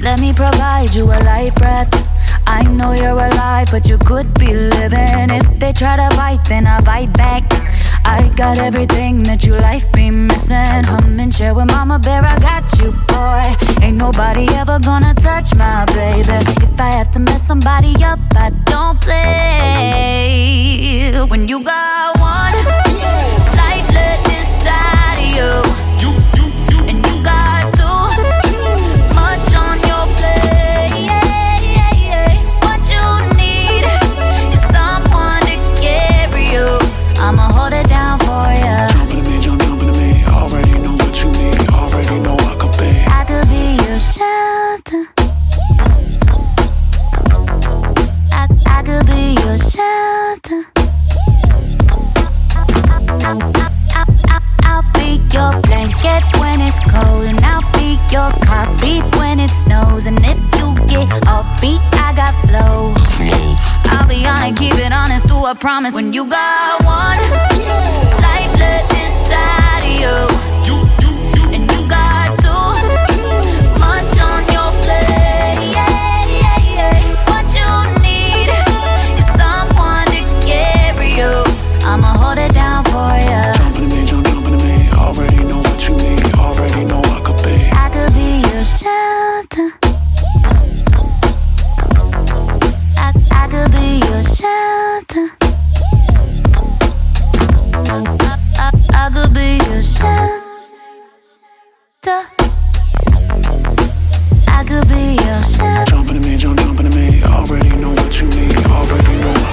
Let me provide you a life breath. I know you're alive, but you could be living. If they try to bite, then I bite back. I got everything that you life be missing. Hum and share with Mama Bear, I got you, boy. Ain't nobody ever gonna touch my baby. If I have to mess somebody up, I don't play. When you got one light lit inside of you, and you got too much on your plate. What you need is someone to carry you. I'ma hold it down for ya. Jumping to me, already know what you need. Already know I could be. I could be your shelter. I could be your shelter. I'll be your blanket when it's cold, and I'll be your heartbeat when it snows. And if you get off beat, I got flow. I'll be on it, keep it honest, do I promise. When you got one light lit inside of you, and you got too much on your plate. What you need is someone to carry you. I'ma hold it down for ya. Jumping to me, already know what you need. Already know I could be. I could be your shelter. I could be your shelter. I could be your shelter. I could be your shelter. Jumping to me, already know what you need. Already know I